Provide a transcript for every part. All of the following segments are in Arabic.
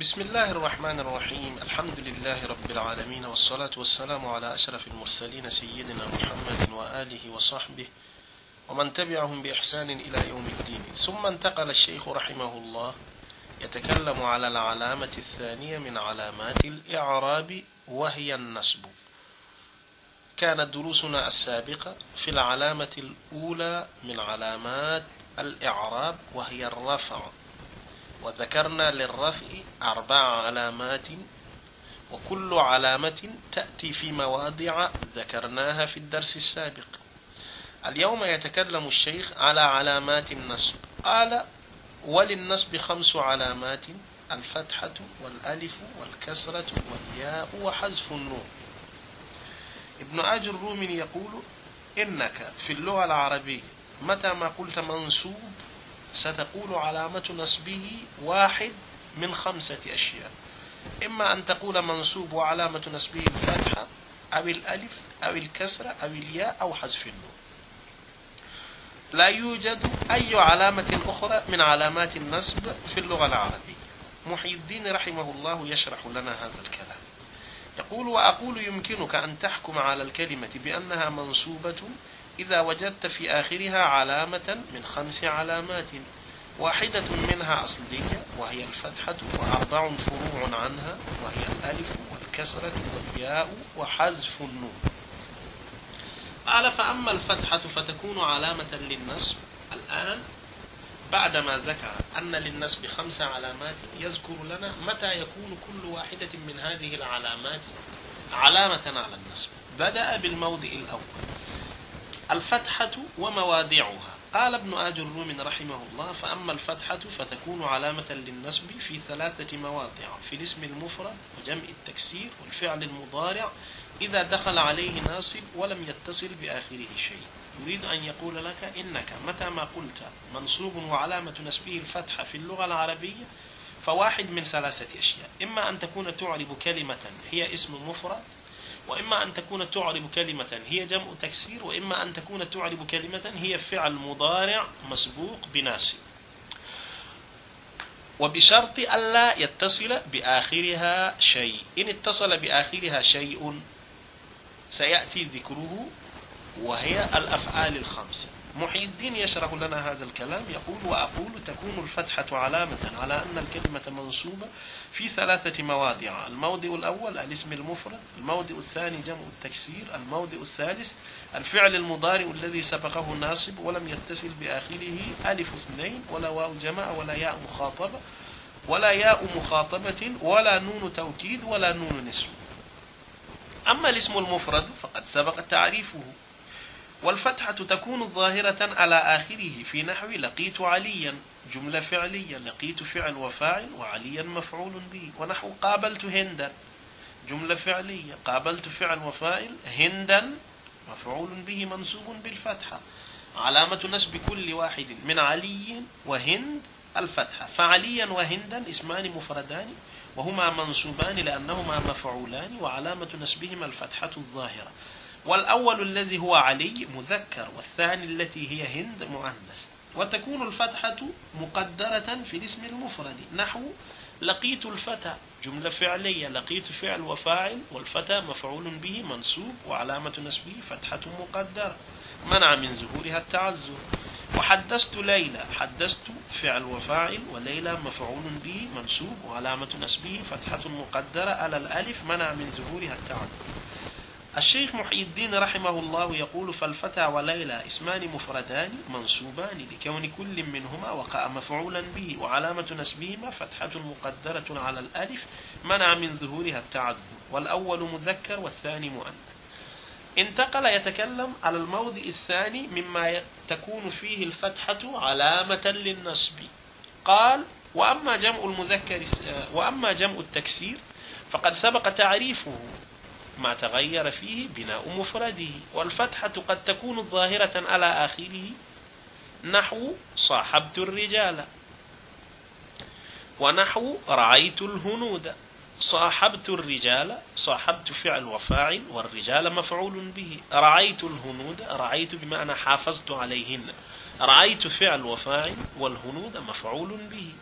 بسم الله الرحمن الرحيم. الحمد لله رب العالمين، والصلاة والسلام على أشرف المرسلين سيدنا محمد وآله وصحبه ومن تبعهم بإحسان إلى يوم الدين. ثم انتقل الشيخ رحمه الله يتكلم على العلامة الثانية من علامات الإعراب وهي النصب. كانت دروسنا السابقة في العلامة الأولى من علامات الإعراب وهي الرفع، وذكرنا للرفع 4 علامات، وكل علامة تأتي في مواضع ذكرناها في الدرس السابق. اليوم يتكلم الشيخ على علامات النصب. قال: وللنصب 5 علامات: الفتحة والألف والكسرة والياء وحذف النون. ابن آج الرومي يقول: إنك في اللغة العربية متى ما قلت منصوب ستقول علامة نصبه 1 من 5 أشياء: إما أن تقول منصوب وعلامة نصبه الفتحة أو الألف أو الكسرة أو الياء أو حذف النون. لا يوجد أي علامة أخرى من علامات النصب في اللغة العربية. محي الدين رحمه الله يشرح لنا هذا الكلام. يقول: وأقول يمكنك أن تحكم على الكلمة بأنها منصوبة إذا وجدت في آخرها علامة من 5 علامات: 1 منها أصلية وهي الفتحة، و4 فروع عنها وهي الألف والكسرة والياء وحذف النون. قال: فأما الفتحة فتكون علامة للنصب. الآن بعدما ذكر أن للنصب 5 علامات يذكر لنا متى يكون كل واحدة من هذه العلامات علامة على النصب. بدأ بالموضع الأول: الفتحة ومواضعها. قال ابن آج الرومي رحمه الله: فأما الفتحة فتكون علامة للنصب في 3 مواضع: في الاسم المفرد وجمع التكسير والفعل المضارع إذا دخل عليه ناصب ولم يتصل بآخره شيء. يريد أن يقول لك إنك متى ما قلت منصوب وعلامة نصبه الفتحة في اللغة العربية فواحد من 3 أشياء: إما أن تكون تعرب كلمة هي اسم مفرد، وإما أن تكون تعرب كلمة هي جمع تكسير، وإما أن تكون تعرب كلمة هي فعل مضارع مسبوق بناصب، وبشرط ألا يتصل بآخرها شيء. إن اتصل بآخرها شيء سيأتي ذكره، وهي الأفعال ال5. محي الدين يشرح لنا هذا الكلام. يقول: وأقول تكون الفتحة علامة على أن الكلمة منصوبة في 3 مواضع: الموضع الأول الاسم المفرد، الموضع الثاني جمع التكسير، الموضع الثالث الفعل المضارع الذي سبقه ناصب ولم يتصل بآخره ألف 2 ولا واو جمع ولا ياء مخاطبة ولا ياء مخاطبة ولا نون توكيد ولا نون نسوة. أما الاسم المفرد فقد سبق تعريفه. والفتحة تكون ظاهرة على آخره في نحو لقيت عليا جملة فعلية، لقيت فعل وفاعل وعليا مفعول به، ونحو قابلت هندا جملة فعلية، قابلت فعل وفاعل، هندا مفعول به منصوب بالفتحة. علامة نصب كل واحد من علي وهند الفتحة، فعليا وهندا اسمان مفردان وهما منصوبان لأنهما مفعولان، وعلامة نصبهما الفتحة الظاهرة. والأول الذي هو علي مذكر، والثاني التي هي هند مؤنث. وتكون الفتحة مقدرة في الاسم المفرد، نحو لقيت الفتى جملة فعلية، لقيت فعل وفاعل والفتى مفعول به منصوب وعلامة نصبه فتحة مقدرة منع من ظهورها التعذر. وحدثت ليلى، حدثت فعل وفاعل وليلى مفعول به منصوب وعلامة نصبه فتحة مقدرة على الألف منع من ظهورها التعذر. الشيخ محي الدين رحمه الله يقول: فالفتى وليلى اسمان مفردان منصوبان لكون كل منهما وقع مفعولا به وعلامة نصبهما فتحة مقدرة على الألف منع من ظهورها التعذر، والأول مذكر والثاني مؤنث. انتقل يتكلم على الموضع الثاني مما تكون فيه الفتحة علامة للنصب. قال: وأما جمع التكسير فقد سبق تعريفه، ما تغير فيه بناء مفرده. والفتحة قد تكون ظاهرة على آخره، نحو صاحبت الرجال، ونحو رعيت الهنود. صاحبت الرجال، صاحبت فعل وفاعل والرجال مفعول به. رعيت الهنود، رعيت بمعنى حافظت عليهن، رعيت فعل وفاعل والهنود مفعول به.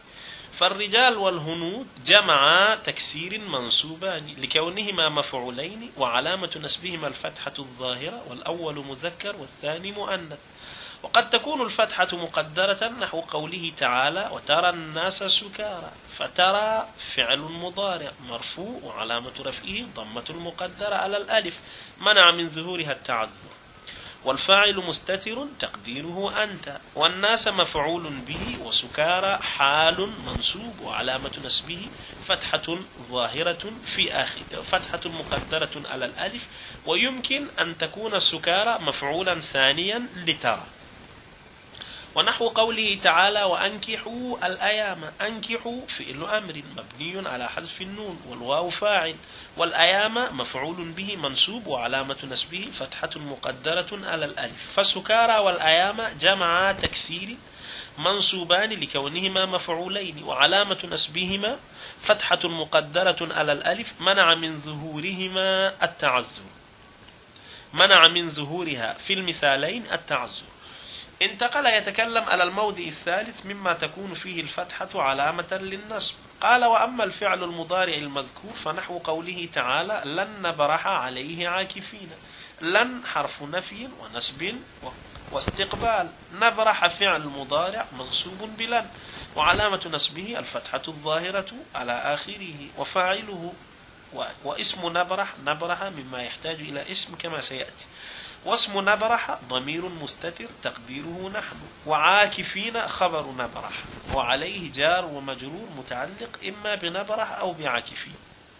فالرجال والهنود جمع تكسير منصوبان لكونهما مفعولين وعلامة نسبهما الفتحة الظاهرة، والأول مذكر والثاني مؤنث. وقد تكون الفتحة مقدرة نحو قوله تعالى وترى الناس سكارى، فترى فعل مضارع مرفوع وعلامة رفعه ضمة المقدرة على الألف منع من ظهورها التعذر، والفاعل مستتر تقديره أنت، والناس مفعول به، وسكارى حال منصوب وعلامة نسبه فتحة ظاهرة في آخره فتحة مقدرة على الألف، ويمكن أن تكون سكارى مفعولا ثانيا لترى. ونحو قوله تعالى وأنكحوا الأيام، أنكحوا فعل أمر مبني على حذف النون والواو فاعل، والأيام مفعول به منصوب وعلامة نسبه فتحة مقدرة على الألف، فسكارى والأيام جمع تكسير منصوبان لكونهما مفعولين وعلامة نسبهما فتحة مقدرة على الألف منع من ظهورهما التعذر، منع من ظهورها في المثالين التعذر. انتقل يتكلم على الموضع الثالث مما تكون فيه الفتحة علامة للنصب. قال وأما الفعل المضارع المذكور فنحو قوله تعالى لن نبرح عليه عاكفين، لن حرف نفي ونسب واستقبال، نبرح فعل مضارع منصوب بلن وعلامة نسبه الفتحة الظاهرة على آخره وفاعله، واسم نبرح نبرح مما يحتاج إلى اسم كما سيأتي، واسم نبرح ضمير مستتر تقديره نحن، وعاكفين خبر نبرح وعليه جار ومجرور متعلق إما بنبرح أو بعاكفين.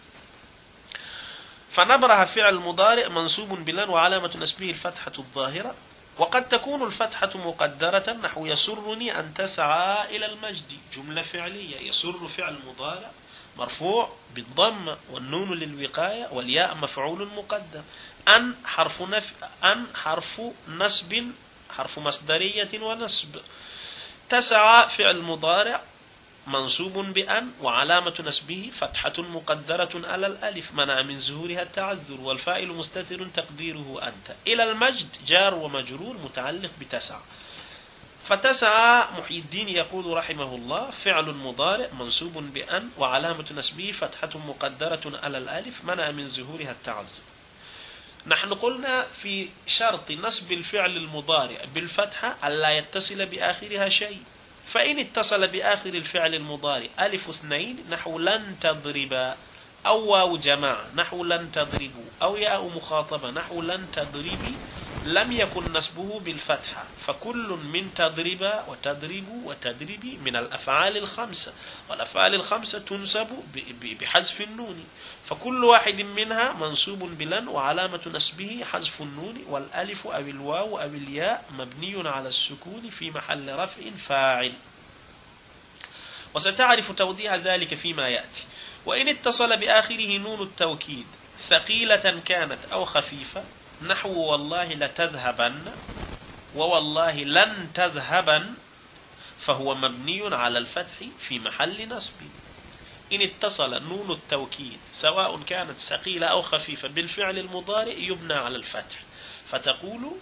فنبرح فعل مضارع منصوب بلن وعلامة نسبه الفتحة الظاهرة. وقد تكون الفتحة مقدرة نحو يسرني أن تسعى إلى المجد، جملة فعلية، يسر فعل مضارع مرفوع بالضمة والنون للوقاية والياء مفعول مقدم، أن حرف أن حرف نسب حرف مصدرية ونسب، تسعى فعل مضارع منصوب بأن وعلامة نسبه فتحة مقدرة على الألف منع من ظهورها التعذر، والفاعل مستتر تقديره أنت، إلى المجد جار ومجرور متعلق بتسعى. فتسعى محي الدين يقول رحمه الله فعل مضارع منصوب بأن وعلامة نسبه فتحة مقدرة على الألف منع من ظهورها التعذر. نحن قلنا في شرط نصب الفعل المضارع بالفتحة ألا يتصل بآخرها شيء، فإن اتصل بآخر الفعل المضارع ألف اثنين نحو لن تضربا، أو واو جماعة نحو لن تضربوا، أو ياء مخاطبة نحو لن تضربي، لم يكن نصبه بالفتحة، فكل من تضربا وتضربوا وتضربي من الأفعال الخمسة، والأفعال الخمسة تنصب بحذف النون، فكل واحد منها منصوب بلن وعلامة نسبه حذف النون، والألف أو الواو أو الياء مبني على السكون في محل رفع فاعل، وستعرف توضيح ذلك فيما يأتي. وإن اتصل بآخره نون التوكيد ثقيلة كانت أو خفيفة نحو والله لتذهبن ووالله لن تذهبن، فهو مبني على الفتح في محل نصب. إن اتصل نون التوكيد سواء كانت ثقيلة أو خفيفة بالفعل المضارع يبنى على الفتح، فتقول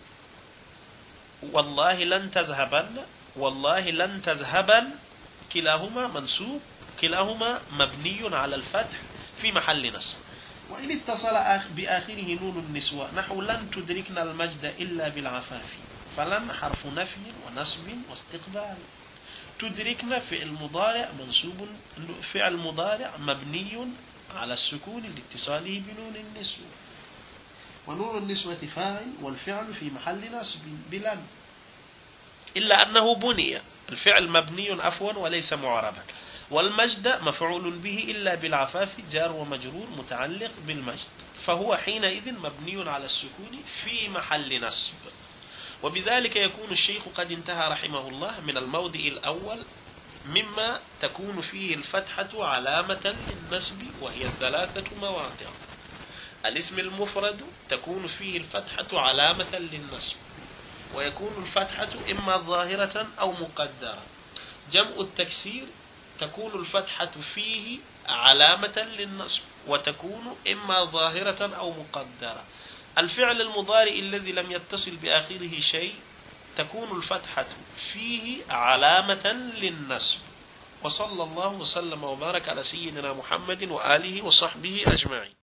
والله لن تذهبن والله لن تذهبن، كلاهما منصوب كلاهما مبني على الفتح في محل نصب. وإن اتصل بآخره نون النسوة نحو لن تدركنا المجد إلا بالعفاف، فلن حرف نفي ونصب واستقبال، تدركنا فعل مضارع منصوب فعل مضارع مبني على السكون لاتصاله بنون النسوة، ونون النسوة فاعل والفعل في محل نصب بلن، إلا أنه بني الفعل مبني عفوا وليس معربا، والمجد مفعول به إلا بالعفاف جار ومجرور متعلق بالمجد، فهو حينئذ مبني على السكون في محل نصب. وبذلك يكون الشيخ قد انتهى رحمه الله من الموضع الأول مما تكون فيه الفتحة علامة للنصب، وهي الثلاثة مواضع. الاسم المفرد تكون فيه الفتحة علامة للنصب، ويكون الفتحة إما ظاهرة أو مقدرة. جمع التكسير تكون الفتحة فيه علامة للنصب وتكون إما ظاهرة أو مقدرة. الفعل المضارع الذي لم يتصل بآخره شيء تكون الفتحة فيه علامة للنصب وصلى الله وسلم وبارك على سيدنا محمد وآله وصحبه أجمعين.